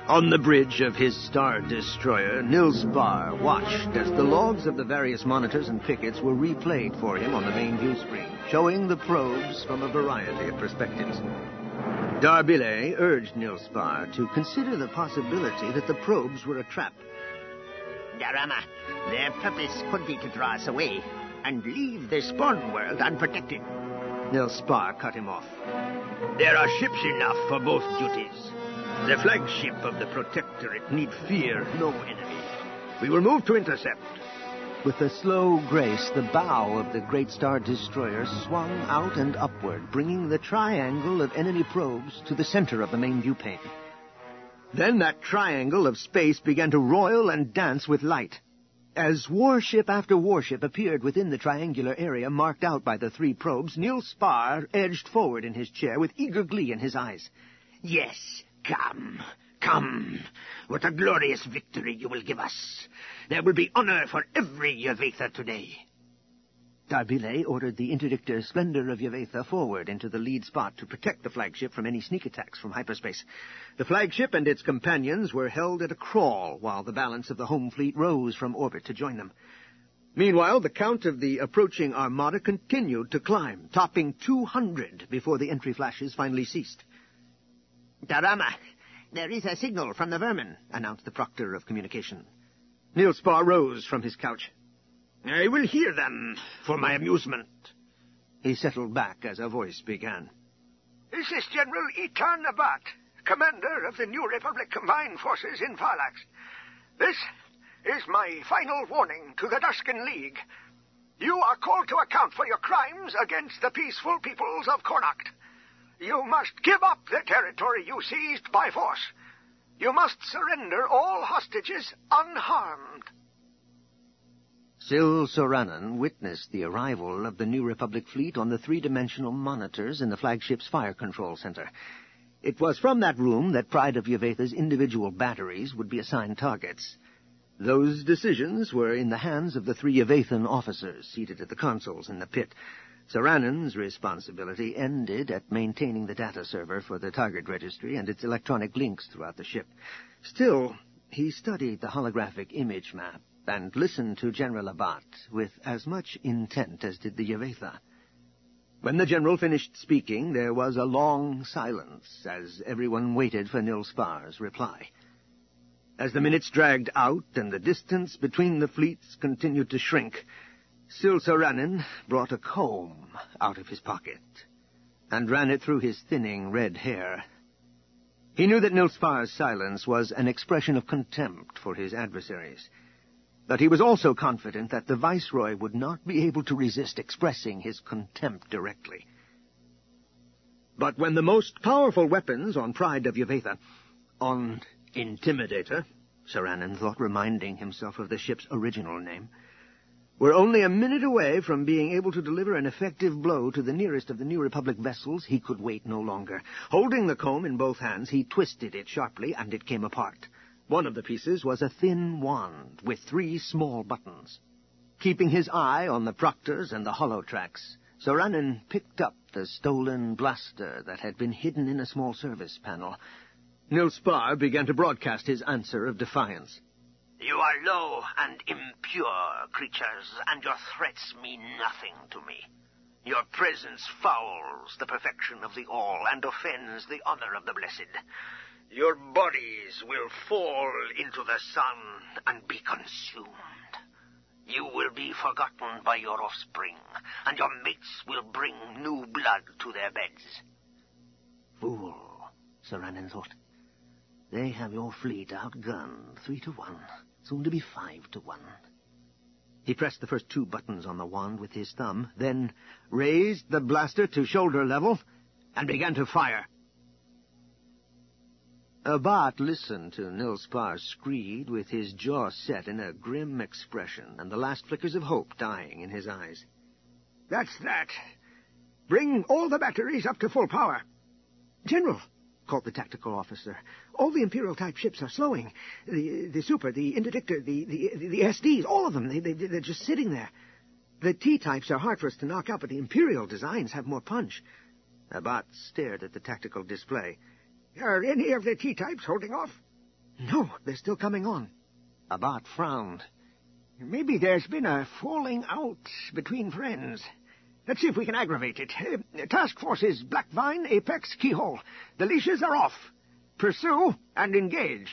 On the bridge of his Star Destroyer, Nilspar watched as the logs of the various monitors and pickets were replayed for him on the main view screen, showing the probes from a variety of perspectives. Darbile urged Nilspar to consider the possibility that the probes were a trap. Darama, their purpose could be to draw us away and leave the spawn world unprotected. Nilspar cut him off. There are ships enough for both duties. The flagship of the Protectorate need fear no enemy. We will move to intercept. With a slow grace, the bow of the Great Star Destroyer swung out and upward, bringing the triangle of enemy probes to the center of the main viewplane. Then that triangle of space began to roil and dance with light. As warship after warship appeared within the triangular area marked out by the three probes, Nilspar edged forward in his chair with eager glee in his eyes. Yes, come. What a glorious victory you will give us. There will be honor for every Yavetha today. Darbile ordered the interdictor Splendor of Yavetha forward into the lead spot to protect the flagship from any sneak attacks from hyperspace. The flagship and its companions were held at a crawl while the balance of the home fleet rose from orbit to join them. Meanwhile, the count of the approaching armada continued to climb, topping 200 before the entry flashes finally ceased. Darama, there is a signal from the vermin, announced the Proctor of Communication. Nilspar rose from his couch. I will hear them for my amusement. He settled back as a voice began. This is General Itan Abat, commander of the New Republic Combined Forces in Farlax. This is my final warning to the Duskin League. You are called to account for your crimes against the peaceful peoples of Connacht. You must give up the territory you seized by force. You must surrender all hostages unharmed. Syl Soranen witnessed the arrival of the New Republic fleet on the three-dimensional monitors in the flagship's fire control center. It was from that room that Pride of Yavetha's individual batteries would be assigned targets. Those decisions were in the hands of the three Yavethan officers seated at the consoles in the pit. Soranen's responsibility ended at maintaining the data server for the target registry and its electronic links throughout the ship. Still, he studied the holographic image map and listened to General Abat with as much intent as did the Yavetha. When the general finished speaking, there was a long silence as everyone waited for Nilspar's reply. As the minutes dragged out and the distance between the fleets continued to shrink, Syl Soranen brought a comb out of his pocket and ran it through his thinning red hair. He knew that Nilspar's silence was an expression of contempt for his adversaries, but he was also confident that the Viceroy would not be able to resist expressing his contempt directly. But when the most powerful weapons on Pride of Yavetha, on Intimidator, Soranen thought, reminding himself of the ship's original name, were only a minute away from being able to deliver an effective blow to the nearest of the New Republic vessels, he could wait no longer. Holding the comb in both hands, he twisted it sharply, and it came apart. One of the pieces was a thin wand with 3 small buttons. Keeping his eye on the proctors and the holotracks, Soranen picked up the stolen blaster that had been hidden in a small service panel. Nilspar began to broadcast his answer of defiance. You are low and impure creatures, and your threats mean nothing to me. Your presence fouls the perfection of the All and offends the honor of the Blessed. Your bodies will fall into the sun and be consumed. You will be forgotten by your offspring, and your mates will bring new blood to their beds. Fool, Soranen thought. They have your fleet outgunned 3-1, soon to be 5-1. He pressed the first 2 buttons on the wand with his thumb, then raised the blaster to shoulder level and began to fire. Abat listened to Nilspar's screed with his jaw set in a grim expression and the last flickers of hope dying in his eyes. That's that. Bring all the batteries up to full power. General, called the tactical officer, all the Imperial-type ships are slowing. The Super, the Interdictor, the SDs, all of them, they're just sitting there. The T-types are hard for us to knock out, but the Imperial designs have more punch. Abat stared at the tactical display. Are any of the T-types holding off? No, they're still coming on. Abat frowned. Maybe there's been a falling out between friends. Let's see if we can aggravate it. Task Forces Blackvine, Apex, Keyhole. The leashes are off. Pursue and engage.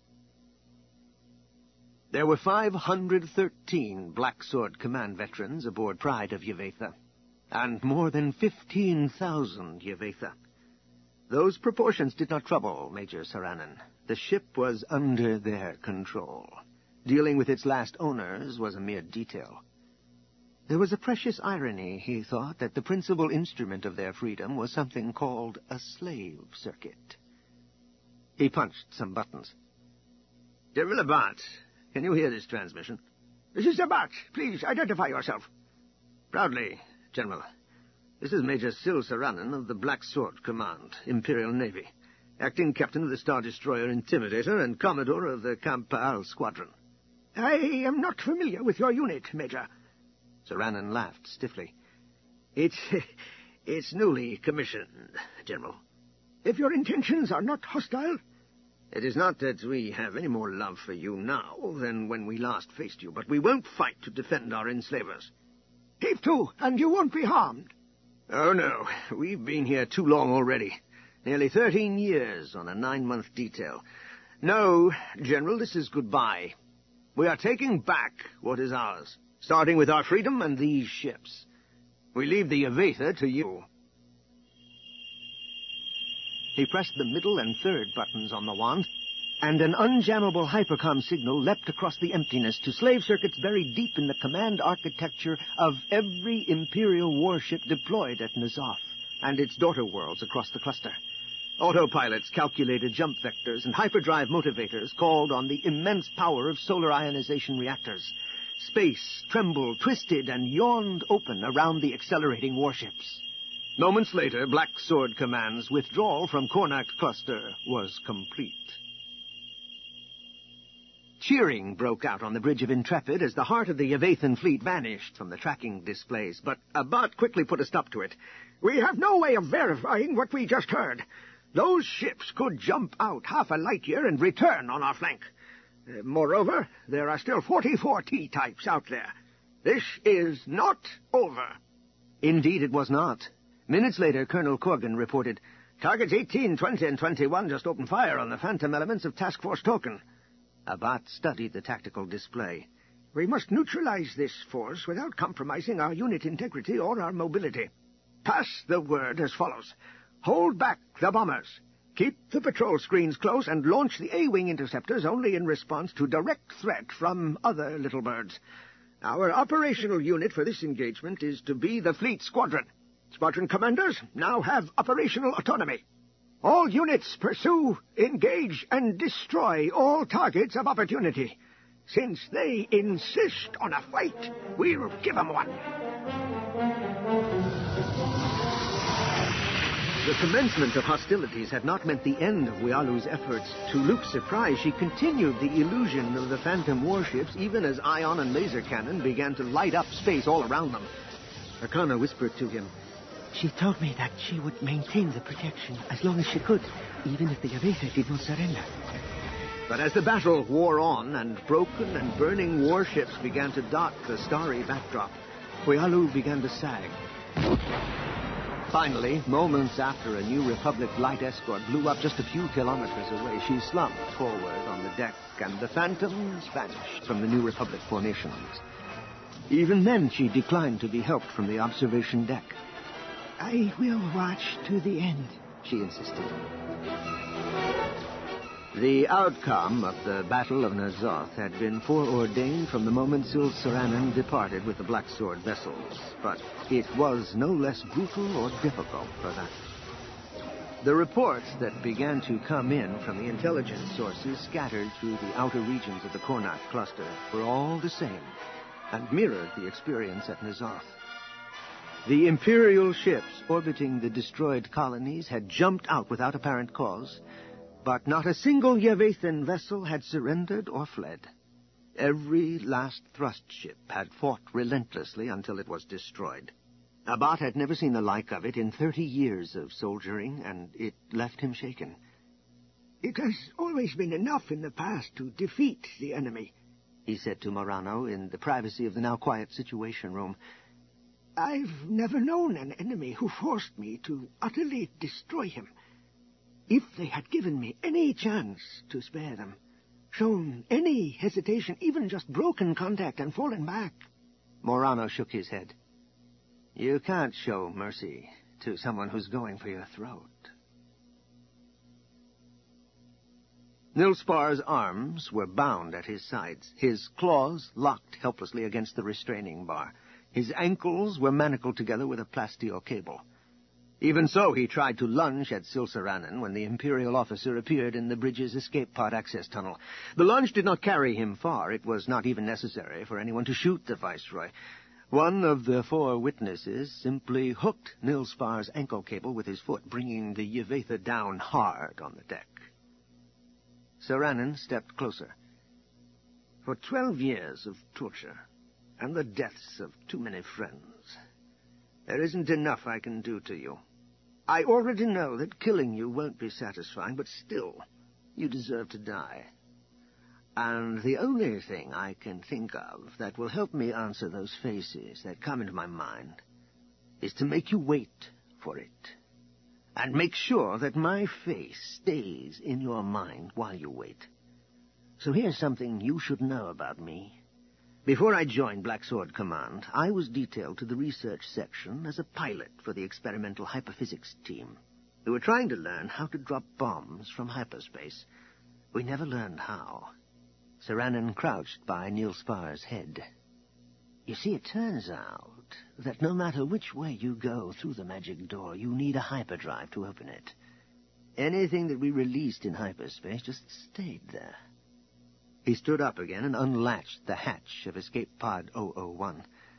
There were 513 Black Sword Command veterans aboard Pride of Yvetha, and more than 15,000 Yvetha. Those proportions did not trouble Major Saranen. The ship was under their control. Dealing with its last owners was a mere detail. There was a precious irony, he thought, that the principal instrument of their freedom was something called a slave circuit. He punched some buttons. General Abat, can you hear this transmission? This is Abat. Please identify yourself. Proudly, General. This is Major Syl Saranen of the Black Sword Command, Imperial Navy, acting captain of the Star Destroyer Intimidator and Commodore of the Camp Paal Squadron. I am not familiar with your unit, Major. Saranen laughed stiffly. It's newly commissioned, General. If your intentions are not hostile... It is not that we have any more love for you now than when we last faced you, but we won't fight to defend our enslavers. Heave to, and you won't be harmed. Oh, no. We've been here too long already. Nearly 13 years on a 9-month detail. No, General, this is goodbye. We are taking back what is ours, starting with our freedom and these ships. We leave the Yvetha to you. He pressed the middle and third buttons on the wand, and an unjammable hypercom signal leapt across the emptiness to slave circuits buried deep in the command architecture of every Imperial warship deployed at N'Zoth, and its daughter worlds across the cluster. Autopilots calculated jump vectors, and hyperdrive motivators called on the immense power of solar ionization reactors. Space trembled, twisted, and yawned open around the accelerating warships. Moments later, Black Sword Command's withdrawal from Kornak Cluster was complete. Cheering broke out on the bridge of Intrepid as the heart of the Yvethan fleet vanished from the tracking displays, but Abat quickly put a stop to it. We have no way of verifying what we just heard. Those ships could jump out half a light year and return on our flank. Moreover, there are still 44 T-types out there. This is not over. Indeed it was not. Minutes later, Colonel Corgan reported, Targets 18, 20, and 21 just opened fire on the phantom elements of Task Force Token. Abat studied the tactical display. We must neutralize this force without compromising our unit integrity or our mobility. Pass the word as follows. Hold back the bombers. Keep the patrol screens close and launch the A-wing interceptors only in response to direct threat from other little birds. Our operational unit for this engagement is to be the Fleet Squadron. Squadron commanders now have operational autonomy. All units pursue, engage, and destroy all targets of opportunity. Since they insist on a fight, we'll give them one. The commencement of hostilities had not meant the end of Wealu's efforts. To Luke's surprise, she continued the illusion of the Phantom warships even as ion and laser cannon began to light up space all around them. Akana whispered to him, She told me that she would maintain the protection as long as she could, even if the Yvetha did not surrender. But as the battle wore on and broken and burning warships began to dot the starry backdrop, Wealu began to sag. Finally, moments after a New Republic light escort blew up just a few kilometers away, she slumped forward on the deck, and the Phantoms vanished from the New Republic formations. Even then, she declined to be helped from the observation deck. I will watch to the end, she insisted. The outcome of the Battle of N'Zoth had been foreordained from the moment Syl Saranen departed with the Black Sword vessels, but it was no less brutal or difficult for that. The reports that began to come in from the intelligence sources scattered through the outer regions of the Kornak cluster were all the same, and mirrored the experience at N'Zoth. The Imperial ships orbiting the destroyed colonies had jumped out without apparent cause, but not a single Yvethan vessel had surrendered or fled. Every last thrust ship had fought relentlessly until it was destroyed. Abat had never seen the like of it in 30 years of soldiering, and it left him shaken. It has always been enough in the past to defeat the enemy, he said to Morano in the privacy of the now quiet Situation Room. I've never known an enemy who forced me to utterly destroy him. If they had given me any chance to spare them, shown any hesitation, even just broken contact and fallen back... Morano shook his head. You can't show mercy to someone who's going for your throat. Nilspar's arms were bound at his sides, his claws locked helplessly against the restraining bar. His ankles were manacled together with a plasteel cable. Even so, he tried to lunge at Silsaranen when the Imperial officer appeared in the bridge's escape pod access tunnel. The lunge did not carry him far. It was not even necessary for anyone to shoot the Viceroy. One of the 4 witnesses simply hooked Nilspar's ankle cable with his foot, bringing the Yvetha down hard on the deck. Saranen stepped closer. For 12 years of torture, and the deaths of too many friends, there isn't enough I can do to you. I already know that killing you won't be satisfying, but still, you deserve to die. And the only thing I can think of that will help me answer those faces that come into my mind is to make you wait for it. And make sure that my face stays in your mind while you wait. So here's something you should know about me. Before I joined Black Sword Command, I was detailed to the research section as a pilot for the experimental hyperphysics team. We were trying to learn how to drop bombs from hyperspace. We never learned how. Saranen crouched by Nilspar's head. You see, it turns out that no matter which way you go through the magic door, you need a hyperdrive to open it. Anything that we released in hyperspace just stayed there. He stood up again and unlatched the hatch of Escape Pod 001.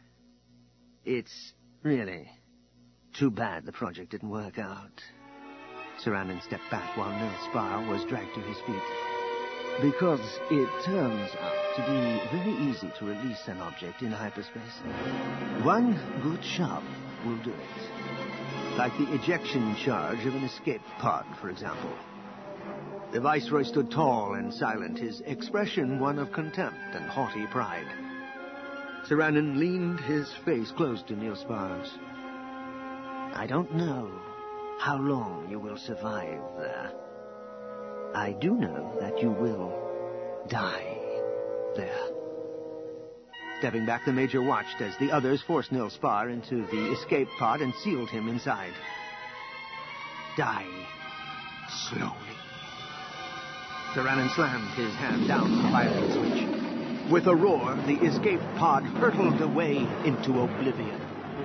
It's really too bad the project didn't work out. Saranen stepped back while Nilspar was dragged to his feet. Because it turns out to be very easy to release an object in hyperspace. One good shove will do it. Like the ejection charge of an escape pod, for example. The Viceroy stood tall and silent, his expression one of contempt and haughty pride. Saranen leaned his face close to Nilspar's. I don't know how long you will survive there. I do know that you will die there. Stepping back, the Major watched as the others forced Nilspar into the escape pod and sealed him inside. Die slowly. Saranen slammed his hand down on the pilot switch. With a roar, the escape pod hurtled away into oblivion.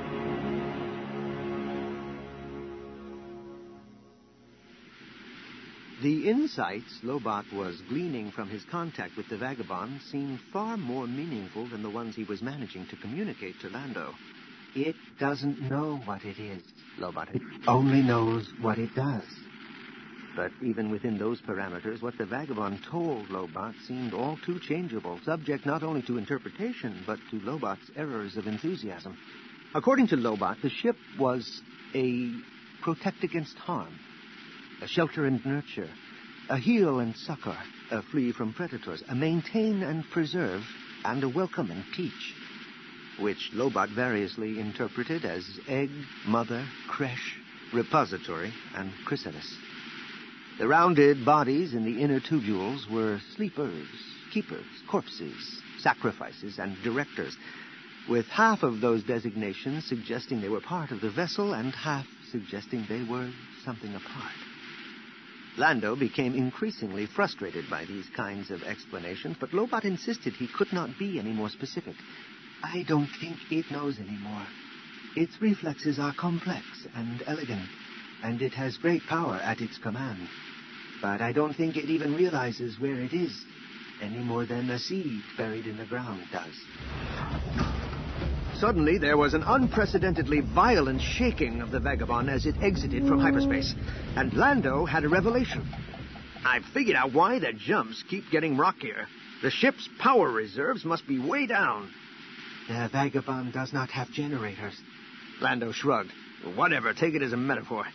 The insights Lobot was gleaning from his contact with the vagabond seemed far more meaningful than the ones he was managing to communicate to Lando. It doesn't know what it is, Lobot. It only knows what it does. But even within those parameters, what the vagabond told Lobot seemed all too changeable, subject not only to interpretation, but to Lobot's errors of enthusiasm. According to Lobot, the ship was a protect against harm, a shelter and nurture, a heal and succor, a flee from predators, a maintain and preserve, and a welcome and teach, which Lobot variously interpreted as egg, mother, creche, repository, and chrysalis. The rounded bodies in the inner tubules were sleepers, keepers, corpses, sacrifices, and directors, with half of those designations suggesting they were part of the vessel and half suggesting they were something apart. Lando became increasingly frustrated by these kinds of explanations, but Lobot insisted he could not be any more specific. I don't think it knows anymore. Its reflexes are complex and elegant, and it has great power at its command. But I don't think it even realizes where it is, any more than a seed buried in the ground does. Suddenly, there was an unprecedentedly violent shaking of the Vagabond as it exited from hyperspace, and Lando had a revelation. I've figured out why the jumps keep getting rockier. The ship's power reserves must be way down. The Vagabond does not have generators. Lando shrugged. Whatever, take it as a metaphor.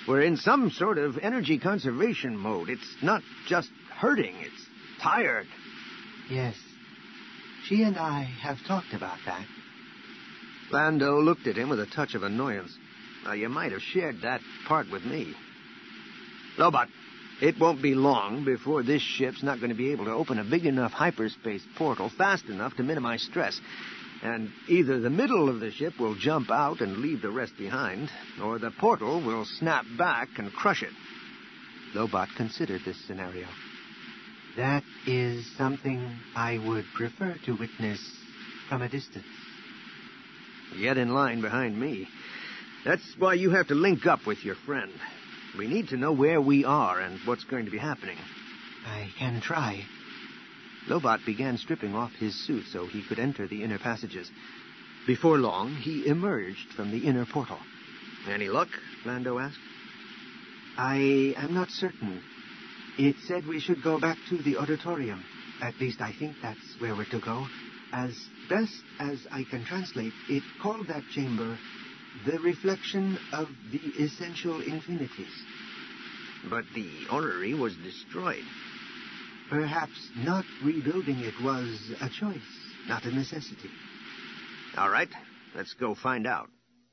We're in some sort of energy conservation mode. It's not just hurting, it's tired. Yes. She and I have talked about that. Lando looked at him with a touch of annoyance. Now, you might have shared that part with me. Lobot, it won't be long before this ship's not going to be able to open a big enough hyperspace portal fast enough to minimize stress. And either the middle of the ship will jump out and leave the rest behind, or the portal will snap back and crush it. Lobot considered this scenario. That is something I would prefer to witness from a distance. Yet in line behind me. That's why you have to link up with your friend. We need to know where we are and what's going to be happening. I can try. Lobot began stripping off his suit so he could enter the inner passages. Before long, he emerged from the inner portal. Any luck? Lando asked. I am not certain. It said we should go back to the auditorium. At least I think that's where we're to go. As best as I can translate, it called that chamber the reflection of the essential infinities. But the orrery was destroyed. Perhaps not rebuilding it was a choice, not a necessity. All right, let's go find out.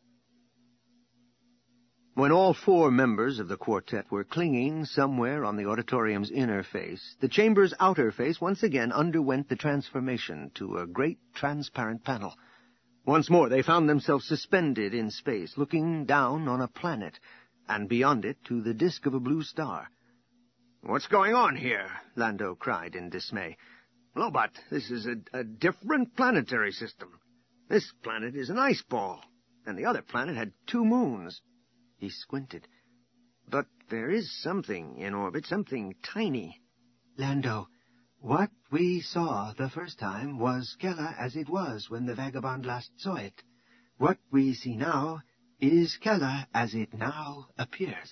When all four members of the quartet were clinging somewhere on the auditorium's inner face, the chamber's outer face once again underwent the transformation to a great transparent panel. Once more they found themselves suspended in space, looking down on a planet, and beyond it to the disk of a blue star. What's going on here? Lando cried in dismay. Lobot, this is a different planetary system. This planet is an ice ball, and the other planet had 2 moons. He squinted. But there is something in orbit, something tiny. Lando, what we saw the first time was Kella as it was when the vagabond last saw it. What we see now is Kella as it now appears.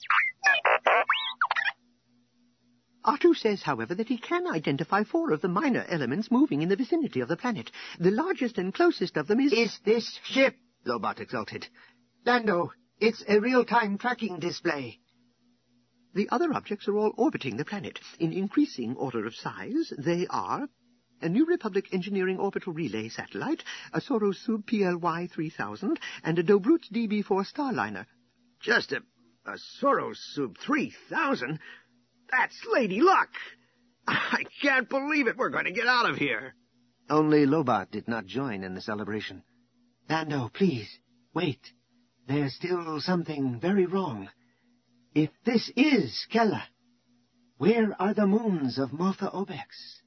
R2 says, however, that he can identify 4 of the minor elements moving in the vicinity of the planet. The largest and closest of them is this ship, Lobot exulted. Lando, it's a real-time tracking display. The other objects are all orbiting the planet. In increasing order of size, they are a New Republic Engineering Orbital Relay Satellite, a Sorosub PLY 3000, and a Dobrut DB-4 Starliner. Just a Sorosub 3000? That's Lady Luck! I can't believe it. We're going to get out of here. Only Lobot did not join in the celebration. Lando, please, wait. There's still something very wrong. If this is Kella, where are the moons of Malta Obex?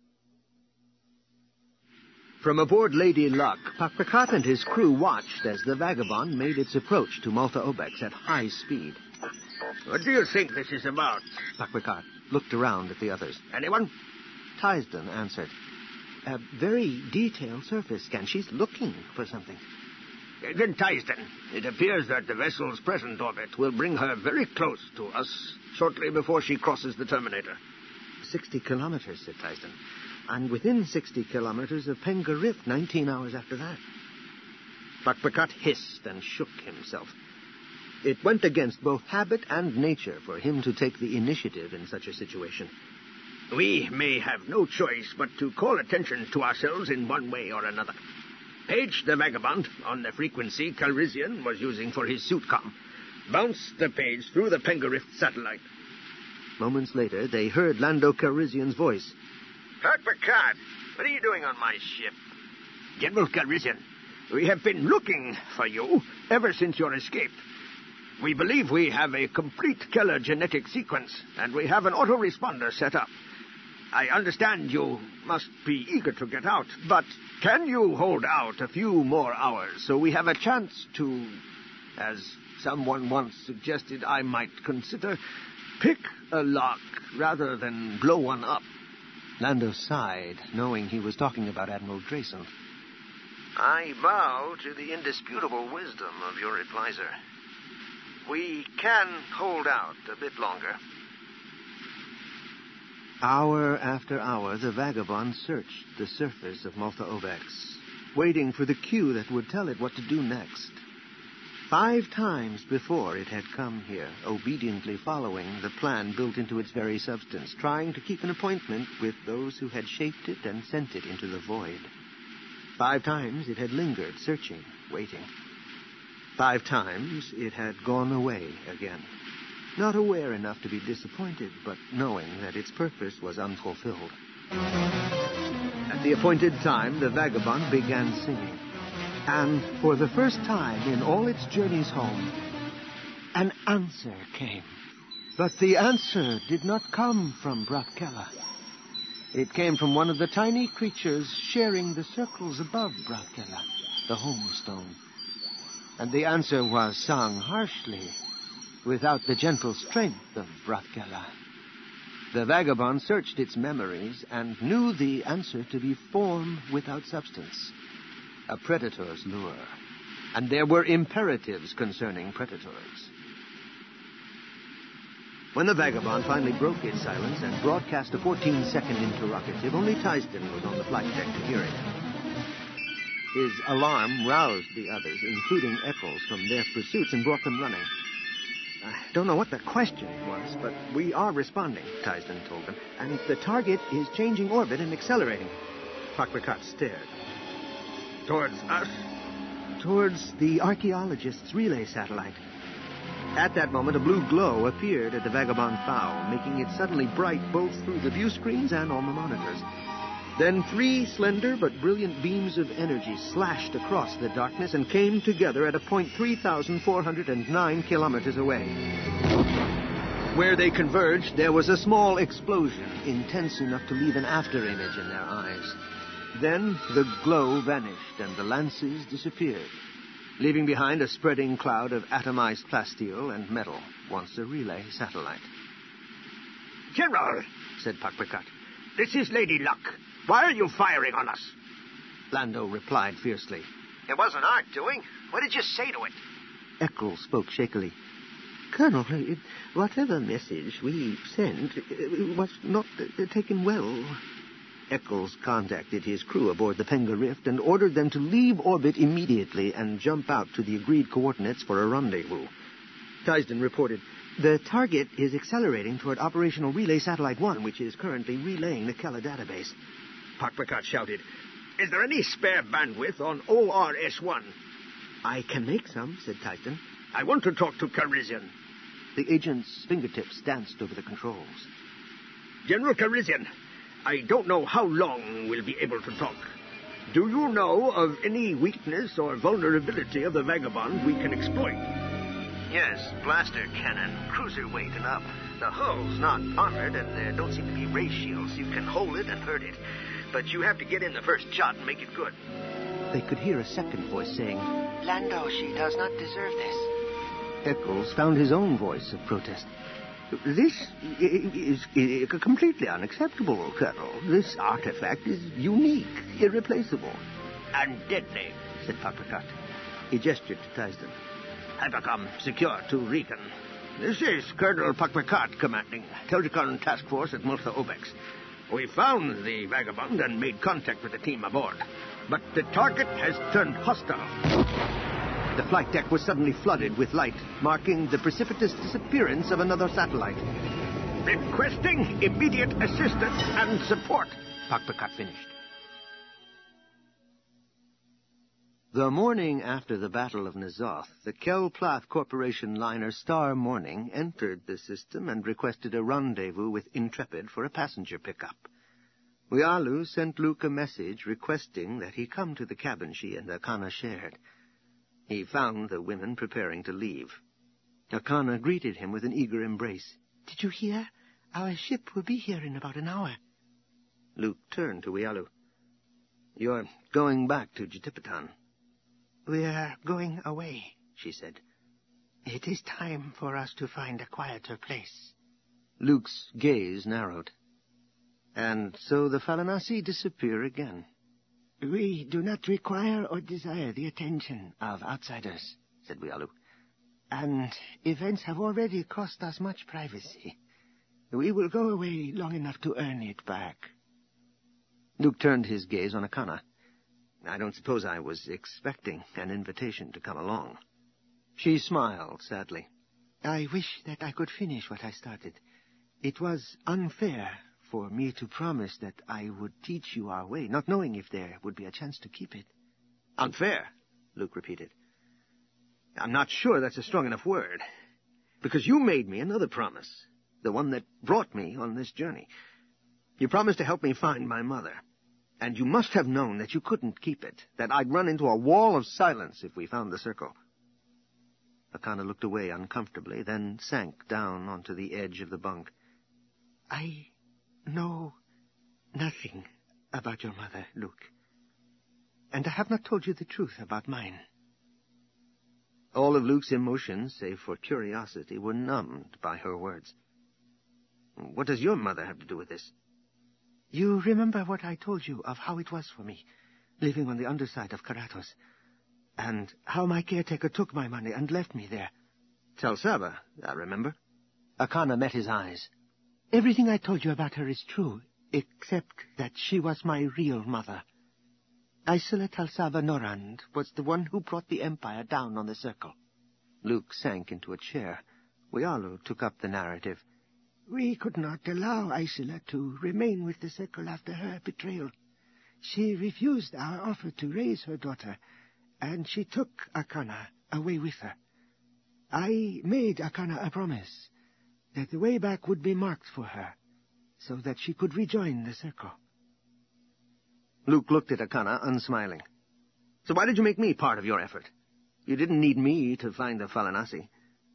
From aboard Lady Luck, Pakpakat and his crew watched as the Vagabond made its approach to Malta Obex at high speed. What do you think this is about? Pakpakat looked around at the others. Anyone? Tisden answered. A very detailed surface scan. She's looking for something. Then Tisden, it appears that the vessel's present orbit will bring her very close to us shortly before she crosses the Terminator. 60 kilometers, said Tisden. And within 60 kilometers of Pengarif 19 hours after that. Pakpakat hissed and shook himself. It went against both habit and nature for him to take the initiative in such a situation. We may have no choice but to call attention to ourselves in one way or another. Page the Vagabond, on the frequency Calrissian was using for his suitcom. Bounce the page through the Pengarif satellite. Moments later, they heard Lando Calrissian's voice. Pakpakat, what are you doing on my ship? General Calrissian, we have been looking for you ever since your escape. We believe we have a complete Keller genetic sequence, and we have an autoresponder set up. I understand you must be eager to get out, but can you hold out a few more hours so we have a chance to, as someone once suggested I might consider, pick a lock rather than blow one up? Lando sighed, knowing he was talking about Admiral Drayson. I bow to the indisputable wisdom of your advisor. We can hold out a bit longer. Hour after hour, the Vagabond searched the surface of Malta Obex, waiting for the cue that would tell it what to do next. 5 times before it had come here, obediently following the plan built into its very substance, trying to keep an appointment with those who had shaped it and sent it into the void. 5 times it had lingered, searching, waiting. 5 times it had gone away again, not aware enough to be disappointed, but knowing that its purpose was unfulfilled. At the appointed time, the vagabond began singing. And for the first time in all its journeys home, an answer came. But the answer did not come from Bratkella. It came from one of the tiny creatures sharing the circles above Bratkella, the homestone. And the answer was sung harshly, without the gentle strength of Bratkella. The vagabond searched its memories and knew the answer to be form without substance, a predator's lure. And there were imperatives concerning predators. When the vagabond finally broke its silence and broadcast a 14-second interrogative, only Tysden was on the flight deck to hear it. His alarm roused the others, including Eccles, from their pursuits and brought them running. I don't know what the question was, but we are responding, Tysden told them, and the target is changing orbit and accelerating. Pakbakat stared. Towards us? Towards the archaeologist's relay satellite. At that moment, a blue glow appeared at the vagabond bow, making it suddenly bright both through the view screens and on the monitors. Then 3 slender but brilliant beams of energy slashed across the darkness and came together at a point 3,409 kilometers away. Where they converged, there was a small explosion, intense enough to leave an afterimage in their eyes. Then the glow vanished and the lances disappeared, leaving behind a spreading cloud of atomized plasteel and metal, once a relay satellite. General, said Pakbakat, this is Lady Luck. Why are you firing on us? Lando replied fiercely. It wasn't our doing. What did you say to it? Eccles spoke shakily. Colonel, whatever message we sent was not taken well. Eccles contacted his crew aboard the Penga Rift and ordered them to leave orbit immediately and jump out to the agreed coordinates for a rendezvous. Tysden reported, the target is accelerating toward Operational Relay Satellite 1, which is currently relaying the Kella database. Pakbakat shouted, is there any spare bandwidth on ORS-1? I can make some, said Tysden. I want to talk to Carizian. The agent's fingertips danced over the controls. General Carizian, I don't know how long we'll be able to talk. Do you know of any weakness or vulnerability of the vagabond we can exploit? Yes, blaster cannon, cruiserweight and up. The hull's not armored, and there don't seem to be ray shields. You can hold it and hurt it. But you have to get in the first shot and make it good. They could hear a second voice saying, Lando, she does not deserve this. Eccles found his own voice of protest. This is completely unacceptable, Colonel. This artifact is unique, irreplaceable. And deadly, said Pakbakat. He gestured to Tysden. Hypercom secure to Recon. This is Colonel Pakbakat commanding Telgicon Task Force at Multha Obex. We found the vagabond and made contact with the team aboard. But the target has turned hostile. The flight deck was suddenly flooded with light, marking the precipitous disappearance of another satellite. Requesting immediate assistance and support, Pakbakat finished. The morning after the Battle of N'Zoth, the Kel Plath Corporation liner Star Morning entered the system and requested a rendezvous with Intrepid for a passenger pickup. Uyalu sent Luke a message requesting that he come to the cabin she and Akana shared. He found the women preparing to leave. Akana greeted him with an eager embrace. Did you hear? Our ship will be here in about an hour. Luke turned to Uyalu. You're going back to Jitipitan. We are going away, she said. It is time for us to find a quieter place. Luke's gaze narrowed. And so the Falanasi disappear again. We do not require or desire the attention of outsiders, said Uyalu. And events have already cost us much privacy. We will go away long enough to earn it back. Luke turned his gaze on Akana. I don't suppose I was expecting an invitation to come along. She smiled sadly. I wish that I could finish what I started. It was unfair for me to promise that I would teach you our way, not knowing if there would be a chance to keep it. Unfair, Luke repeated. I'm not sure that's a strong enough word, because you made me another promise, the one that brought me on this journey. You promised to help me find my mother, and you must have known that you couldn't keep it, that I'd run into a wall of silence if we found the circle. Akana looked away uncomfortably, then sank down onto the edge of the bunk. I know nothing about your mother, Luke, and I have not told you the truth about mine. All of Luke's emotions, save for curiosity, were numbed by her words. What does your mother have to do with this? You remember what I told you of how it was for me, living on the underside of Karatos, and how my caretaker took my money and left me there? Talsava, I remember. Akana met his eyes. Everything I told you about her is true, except that she was my real mother. Isla Talsava Norand was the one who brought the Empire down on the circle. Luke sank into a chair. Wealu took up the narrative. We could not allow Isla to remain with the circle after her betrayal. She refused our offer to raise her daughter, and she took Akana away with her. I made Akana a promise that the way back would be marked for her, so that she could rejoin the circle. Luke looked at Akana, unsmiling. So why did you make me part of your effort? You didn't need me to find the Falanasi.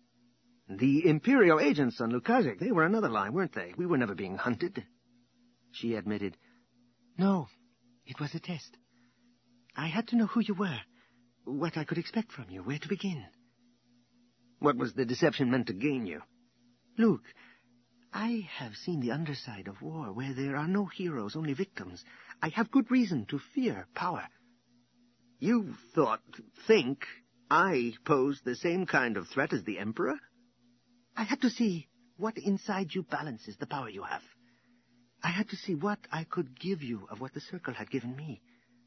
The Imperial agents on Lukazik, they were another lie, weren't they? We were never being hunted. She admitted. No, it was a test. I had to know who you were, what I could expect from you, where to begin. What was the deception meant to gain you? Luke, I have seen the underside of war, where there are no heroes, only victims. I have good reason to fear power. You think I posed the same kind of threat as the Emperor? I had to see what inside you balances the power you have. I had to see what I could give you of what the Circle had given me.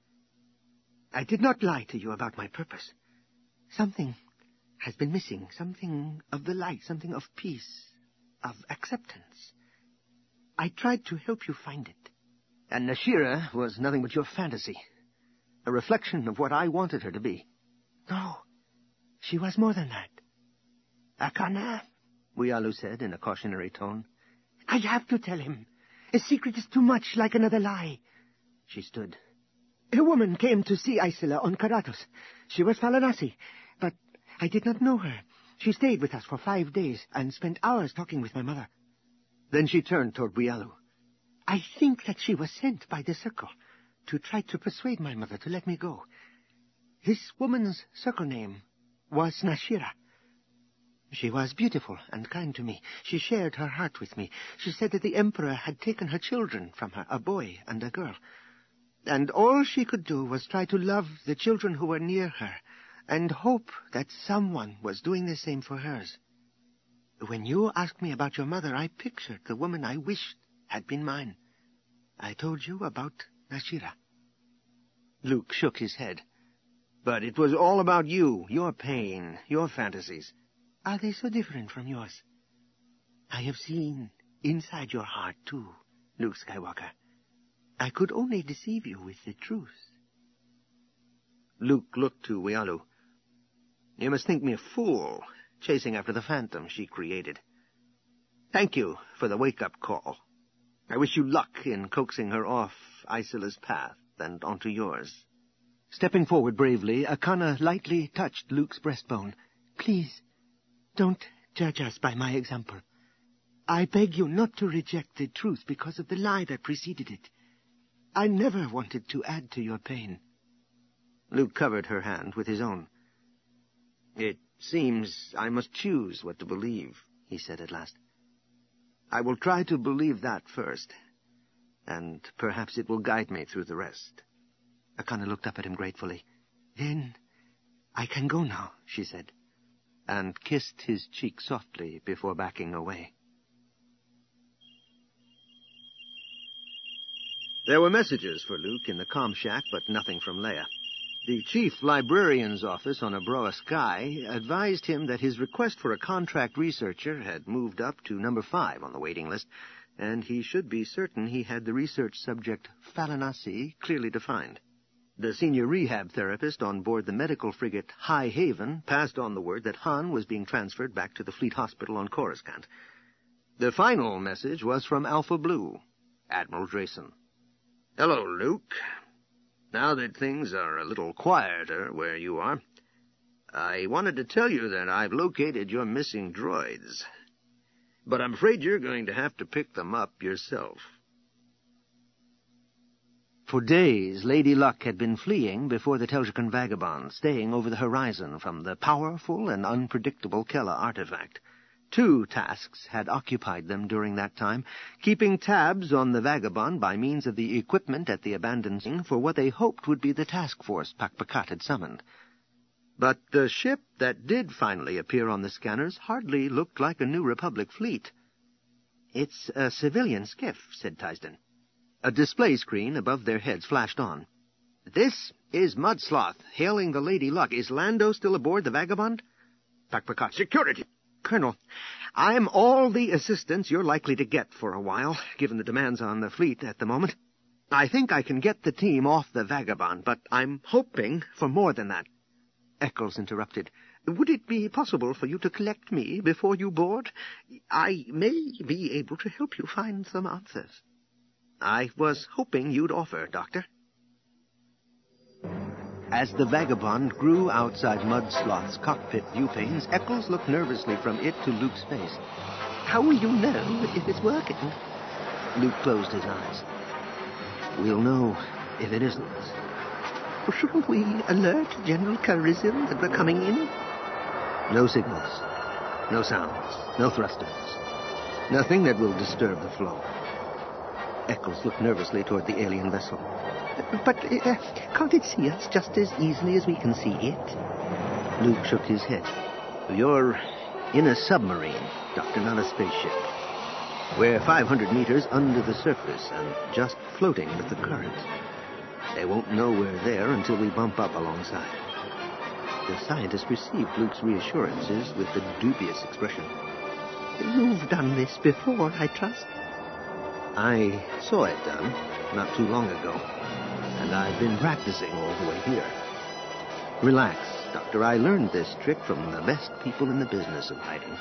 I did not lie to you about my purpose. Something has been missing, something of the light, something of peace, of acceptance. I tried to help you find it. And Nashira was nothing but your fantasy, a reflection of what I wanted her to be. No, she was more than that. Akana, Wealu said in a cautionary tone. I have to tell him. A secret is too much like another lie. She stood. A woman came to see Isla on Karatos. She was Falanasi, but I did not know her. She stayed with us for 5 days and spent hours talking with my mother. Then she turned toward Wealu. I think that she was sent by the Circle to try to persuade my mother to let me go. This woman's Circle name was Nashira. She was beautiful and kind to me. She shared her heart with me. She said that the Emperor had taken her children from her, a boy and a girl. And all she could do was try to love the children who were near her and hope that someone was doing the same for hers. When you asked me about your mother, I pictured the woman I wished had been mine. I told you about Nashira. Luke shook his head. But it was all about you, your pain, your fantasies. Are they so different from yours? I have seen inside your heart, too, Luke Skywalker. I could only deceive you with the truth. Luke looked to Wealu. You must think me a fool, chasing after the phantom she created. Thank you for the wake-up call. I wish you luck in coaxing her off Isila's path and onto yours. Stepping forward bravely, Akana lightly touched Luke's breastbone. Please, don't judge us by my example. I beg you not to reject the truth because of the lie that preceded it. I never wanted to add to your pain. Luke covered her hand with his own. It seems I must choose what to believe, he said at last. I will try to believe that first, and perhaps it will guide me through the rest. Akana looked up at him gratefully. Then I can go now, she said, and kissed his cheek softly before backing away. There were messages for Luke in the comm shack, but nothing from Leia. The chief librarian's office on Abroa Sky advised him that his request for a contract researcher had moved up to number 5 on the waiting list, and he should be certain he had the research subject Falinasi clearly defined. The senior rehab therapist on board the medical frigate High Haven passed on the word that Han was being transferred back to the Fleet Hospital on Coruscant. The final message was from Alpha Blue, Admiral Drayson. Hello, Luke. Now that things are a little quieter where you are, I wanted to tell you that I've located your missing droids. But I'm afraid you're going to have to pick them up yourself. For days, Lady Luck had been fleeing before the Teljacan vagabond, staying over the horizon from the powerful and unpredictable Kella artifact. 2 tasks had occupied them during that time, keeping tabs on the vagabond by means of the equipment at the abandoned scene for what they hoped would be the task force Pakpakat had summoned. But the ship that did finally appear on the scanners hardly looked like a New Republic fleet. "It's a civilian skiff," said Tysden. A display screen above their heads flashed on. "This is Mudsloth, hailing the Lady Luck. Is Lando still aboard the vagabond?" Pakpakat, security! "Colonel, I'm all the assistance you're likely to get for a while, given the demands on the fleet at the moment. I think I can get the team off the vagabond, but I'm hoping for more than that." Eccles interrupted. "Would it be possible for you to collect me before you board? I may be able to help you find some answers." "I was hoping you'd offer, Doctor." As the vagabond grew outside Mudsloth's cockpit viewpanes, Eccles looked nervously from it to Luke's face. "How will you know if it's working?" Luke closed his eyes. "We'll know if it isn't." "Shouldn't we alert General Carizim that we're coming in?" "No signals, no sounds, no thrusters. Nothing that will disturb the flow." Eccles looked nervously toward the alien vessel. "But can't it see us just as easily as we can see it?" Luke shook his head. "You're in a submarine, Doctor, not a spaceship. We're 500 meters under the surface and just floating with the current. They won't know we're there until we bump up alongside." The scientist received Luke's reassurances with a dubious expression. "You've done this before, I trust?" "I saw it done not too long ago, and I've been practicing all the way here. Relax, Doctor. I learned this trick from the best people in the business of hiding."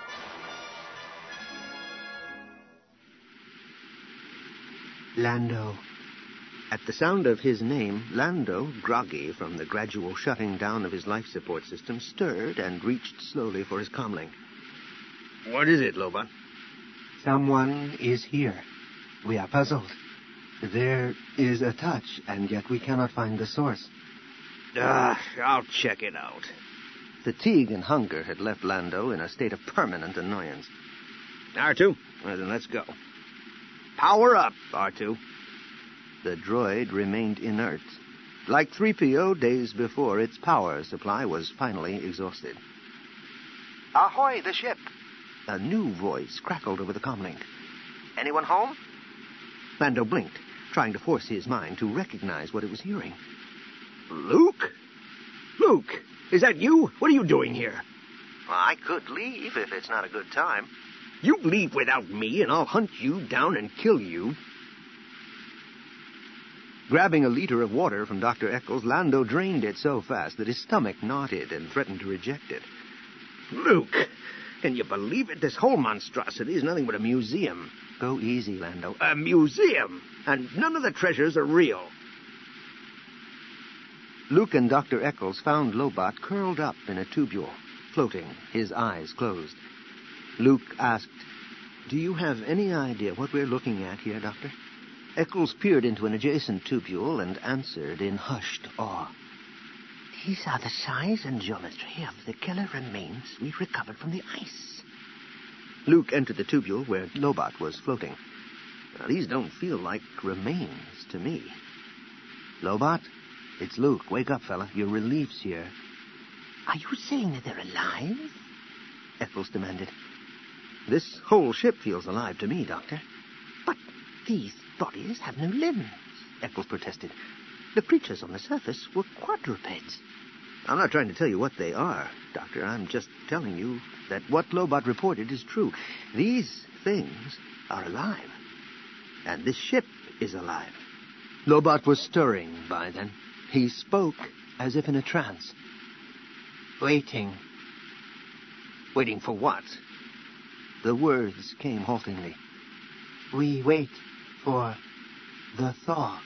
Lando. At the sound of his name, Lando, groggy from the gradual shutting down of his life support system, stirred and reached slowly for his comlink. What is it, Lobot? Someone is here. We are puzzled. There is a touch, and yet we cannot find the source. I'll check it out. Fatigue and hunger had left Lando in a state of permanent annoyance. R2, well, then let's go. Power up, R2. The droid remained inert. Like 3PO days before, its power supply was finally exhausted. "Ahoy, the ship!" A new voice crackled over the comlink. "Anyone home?" Lando blinked, trying to force his mind to recognize what it was hearing. Luke? Luke, is that you? What are you doing here? Well, I could leave if it's not a good time. You leave without me, and I'll hunt you down and kill you. Grabbing a liter of water from Dr. Eccles, Lando drained it so fast that his stomach knotted and threatened to reject it. Luke, can you believe it? This whole monstrosity is nothing but a museum. Go easy, Lando. A museum, and none of the treasures are real. Luke and Dr. Eccles found Lobot curled up in a tubule, floating, his eyes closed. Luke asked, "Do you have any idea what we're looking at here, Doctor?" Eccles peered into an adjacent tubule and answered in hushed awe. "These are the size and geometry of the killer remains we recovered from the ice." Luke entered the tubule where Lobot was floating. "Now, these don't feel like remains to me." "Lobot, it's Luke. Wake up, fella. Your relief's here." "Are you saying that they're alive?" Eccles demanded. "This whole ship feels alive to me, Doctor." "But these bodies have no limbs," Eccles protested. The creatures on the surface were quadrupeds. I'm not trying to tell you what they are, Doctor. I'm just telling you that what Lobot reported is true. These things are alive. And this ship is alive. Lobot was stirring by then. He spoke as if in a trance. Waiting. Waiting for what? The words came haltingly. We wait for the thaw.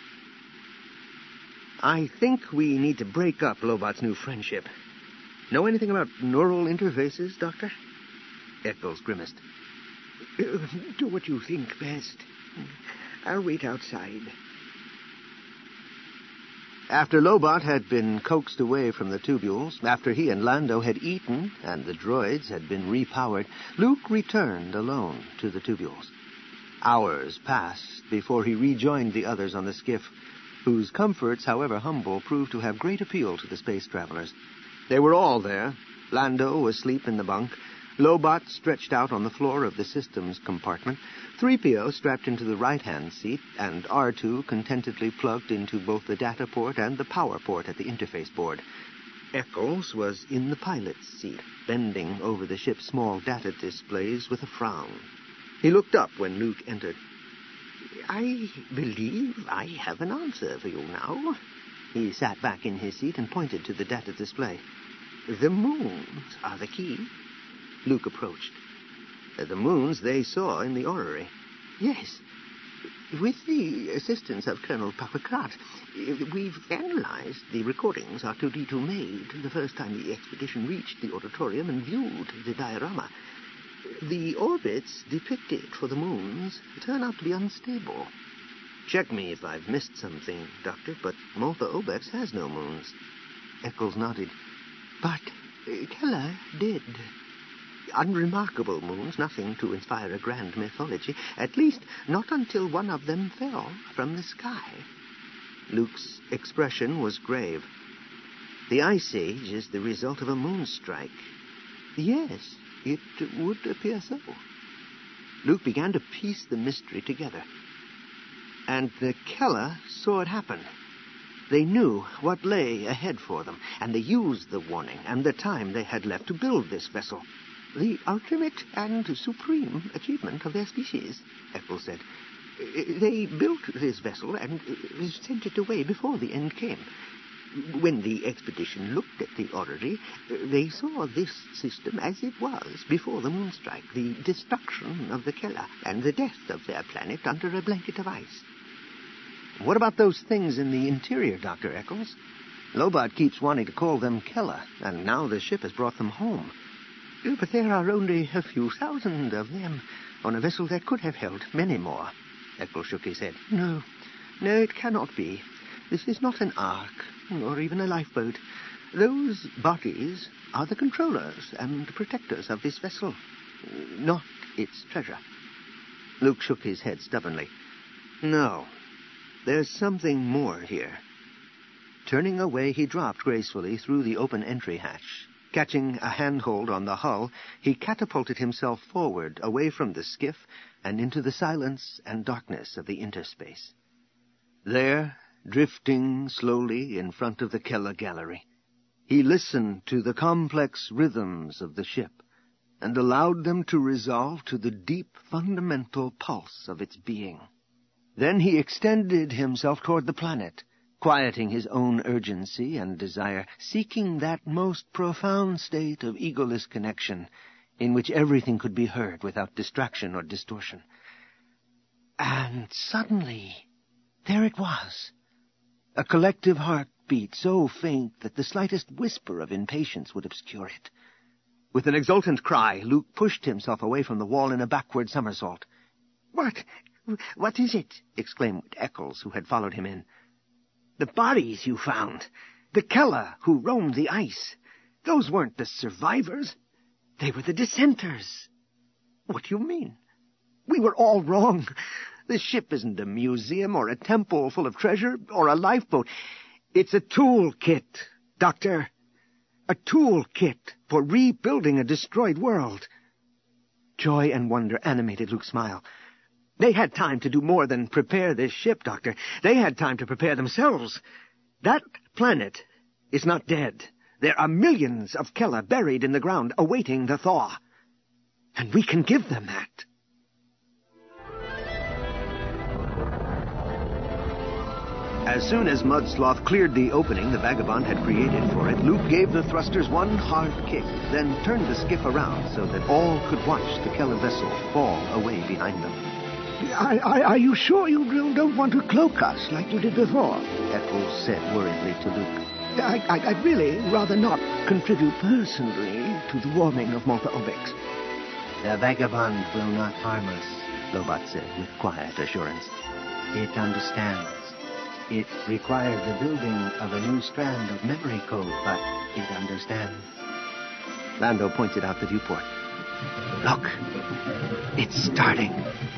I think we need to break up Lobot's new friendship. Know anything about neural interfaces, Doctor? Eccles grimaced. Do what you think best. I'll wait outside. After Lobot had been coaxed away from the tubules, after he and Lando had eaten and the droids had been repowered, Luke returned alone to the tubules. Hours passed before he rejoined the others on the skiff, whose comforts, however humble, proved to have great appeal to the space travelers. They were all there. Lando asleep in the bunk, Lobot stretched out on the floor of the systems compartment, 3PO strapped into the right-hand seat, and R2 contentedly plugged into both the data port and the power port at the interface board. Eccles was in the pilot's seat, bending over the ship's small data displays with a frown. He looked up when Luke entered. I believe I have an answer for you now. He sat back in his seat and pointed to the data display. The moons are the key. Luke approached. The moons they saw in the orrery. Yes. With the assistance of Colonel Papakat, we've analyzed the recordings R2-D2 made the first time the expedition reached the auditorium and viewed the diorama. The orbits depicted for the moons turn out to be unstable. Check me if I've missed something, Doctor, but Malta Obex has no moons. Eccles nodded. But Keller did. Unremarkable moons, nothing to inspire a grand mythology, at least not until one of them fell from the sky. Luke's expression was grave. The Ice Age is the result of a moonstrike. Yes, it would appear so. Luke began to piece the mystery together. And the Keller saw it happen. They knew what lay ahead for them, and they used the warning and the time they had left to build this vessel. The ultimate and supreme achievement of their species, Eccles said. They built this vessel and sent it away before the end came. When the expedition looked at the orrery, they saw this system as it was before the moonstrike, the destruction of the Keller and the death of their planet under a blanket of ice. What about those things in the interior, Dr. Eccles? Lobot keeps wanting to call them Keller, and now the ship has brought them home. But there are only a few thousand of them on a vessel that could have held many more. Eccles shook his head. No, it cannot be. This is not an ark, or even a lifeboat. Those bodies are the controllers and protectors of this vessel, not its treasure. Luke shook his head stubbornly. No, there's something more here. Turning away, he dropped gracefully through the open entry hatch. Catching a handhold on the hull, he catapulted himself forward, away from the skiff, and into the silence and darkness of the interspace. There, drifting slowly in front of the Keller gallery, he listened to the complex rhythms of the ship and allowed them to resolve to the deep, fundamental pulse of its being. Then he extended himself toward the planet, quieting his own urgency and desire, seeking that most profound state of egoless connection in which everything could be heard without distraction or distortion. And suddenly, there it was, a collective heartbeat so faint that the slightest whisper of impatience would obscure it. With an exultant cry, Luke pushed himself away from the wall in a backward somersault. What is it? Exclaimed Eccles, who had followed him in. The bodies you found. The Keller who roamed the ice. Those weren't the survivors. They were the dissenters. What do you mean? We were all wrong. This ship isn't a museum or a temple full of treasure or a lifeboat. It's a toolkit, Doctor. A toolkit for rebuilding a destroyed world. Joy and wonder animated Luke's smile. They had time to do more than prepare this ship, Doctor. They had time to prepare themselves. That planet is not dead. There are millions of Keller buried in the ground, awaiting the thaw. And we can give them that. As soon as Mudsloth cleared the opening the vagabond had created for it, Luke gave the thrusters one hard kick, then turned the skiff around so that all could watch the Keller vessel fall away behind them. Are you sure you don't want to cloak us like you did before? Eccles said worriedly to Luke. I'd really rather not contribute personally to the warming of Malta Obex. The vagabond will not harm us, Lobot said with quiet assurance. It understands. It required the building of a new strand of memory code, but it understands. Lando pointed out the viewport. Look, it's starting.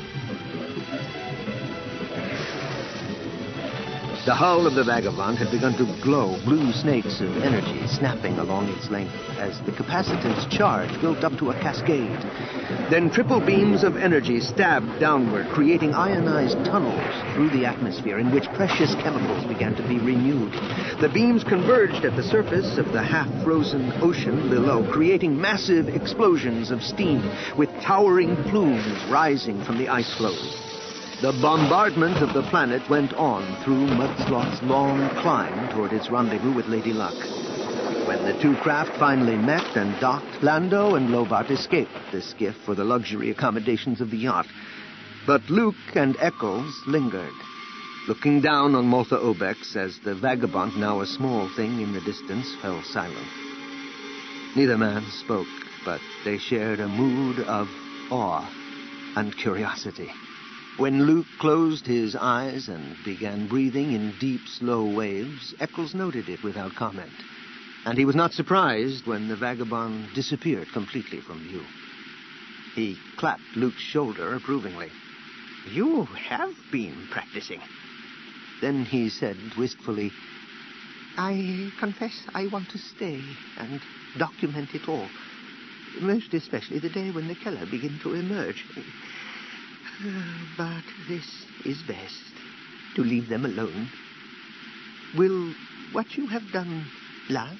The hull of the vagabond had begun to glow, blue snakes of energy snapping along its length as the capacitance charge built up to a cascade. Then triple beams of energy stabbed downward, creating ionized tunnels through the atmosphere in which precious chemicals began to be renewed. The beams converged at the surface of the half-frozen ocean below, creating massive explosions of steam with towering plumes rising from the ice floes. The bombardment of the planet went on through Mudsloth's long climb toward its rendezvous with Lady Luck. When the two craft finally met and docked, Lando and Lobot escaped the skiff for the luxury accommodations of the yacht. But Luke and Eccles lingered, looking down on Malta Obex as the vagabond, now a small thing in the distance, fell silent. Neither man spoke, but they shared a mood of awe and curiosity. When Luke closed his eyes and began breathing in deep, slow waves, Eccles noted it without comment. And he was not surprised when the vagabond disappeared completely from view. He clapped Luke's shoulder approvingly. You have been practicing. Then he said wistfully, I confess I want to stay and document it all. Most especially the day when the Keller begin to emerge. But this is best, to leave them alone. Will what you have done last?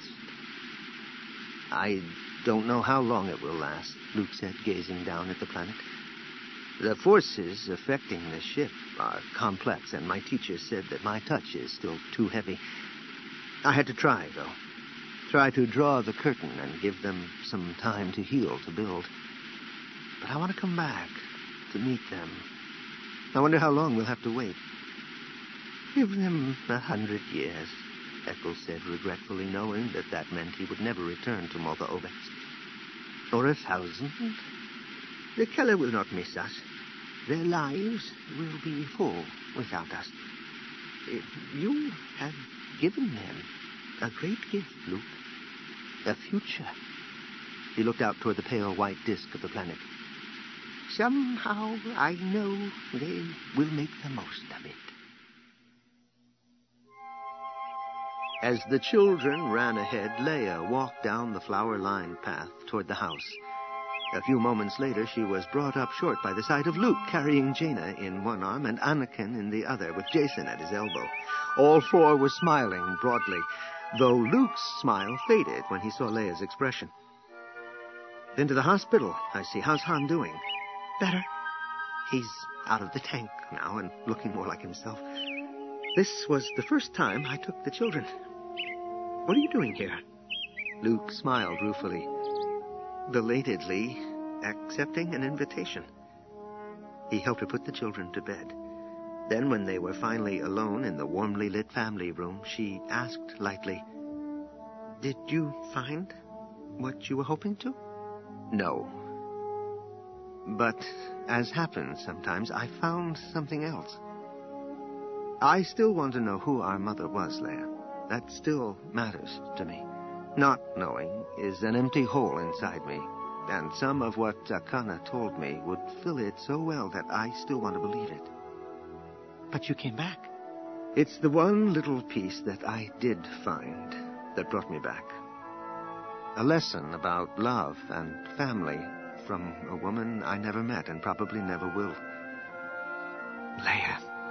I don't know how long it will last, Luke said, gazing down at the planet. The forces affecting the ship are complex, and my teacher said that my touch is still too heavy. I had to try, though. Try to draw the curtain and give them some time to heal, to build. But I want to come back to meet them. I wonder how long we'll have to wait. Give them 100 years, Eccles said regretfully, knowing that that meant he would never return to Malta Obex. Or 1,000. The Keller will not miss us. Their lives will be full without us. You have given them a great gift, Luke. A future. He looked out toward the pale white disk of the planet. Somehow I know they will make the most of it. As the children ran ahead, Leia walked down the flower-lined path toward the house. A few moments later, she was brought up short by the sight of Luke carrying Jaina in one arm and Anakin in the other, with Jason at his elbow. All four were smiling broadly, though Luke's smile faded when he saw Leia's expression. Been to the hospital, I see. How's Han doing? Better. He's out of the tank now and looking more like himself. This was the first time I took the children. What are you doing here? Luke smiled ruefully, belatedly accepting an invitation. He helped her put the children to bed. Then, when they were finally alone in the warmly lit family room, she asked lightly, "Did you find what you were hoping to?" "No. But, as happens sometimes, I found something else. I still want to know who our mother was, Leia. That still matters to me. Not knowing is an empty hole inside me, and some of what Akana told me would fill it so well that I still want to believe it." But you came back. It's the one little piece that I did find that brought me back. A lesson about love and family from a woman I never met and probably never will. Leia.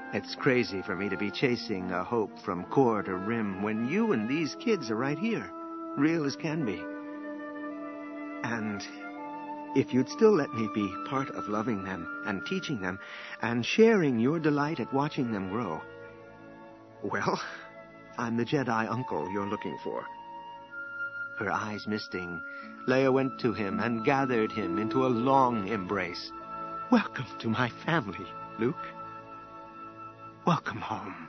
It's crazy for me to be chasing a hope from core to rim when you and these kids are right here, real as can be. And if you'd still let me be part of loving them and teaching them and sharing your delight at watching them grow, well, I'm the Jedi uncle you're looking for. Her eyes misting, Leia went to him and gathered him into a long embrace. Welcome to my family, Luke. Welcome home.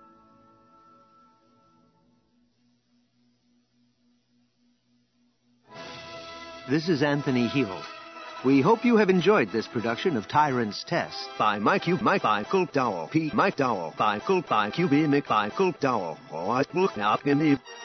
This is Anthony Heald. We hope you have enjoyed this production of Tyrant's Test by Mike Michael Dowell, P. Mike Dowell, by Q. B. McMichael Dowell. Oh, I look now in the